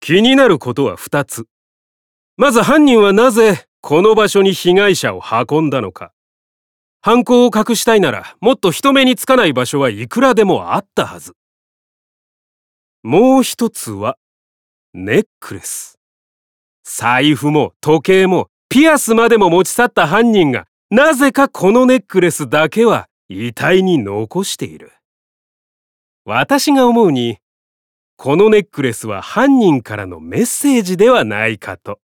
気になることは2つ。まず犯人はなぜこの場所に被害者を運んだのか。犯行を隠したいならもっと人目につかない場所はいくらでもあったはず。もう一つはネックレス。財布も時計もピアスまでも持ち去った犯人がなぜかこのネックレスだけは遺体に残している。私が思うにこのネックレスは犯人からのメッセージではないかと。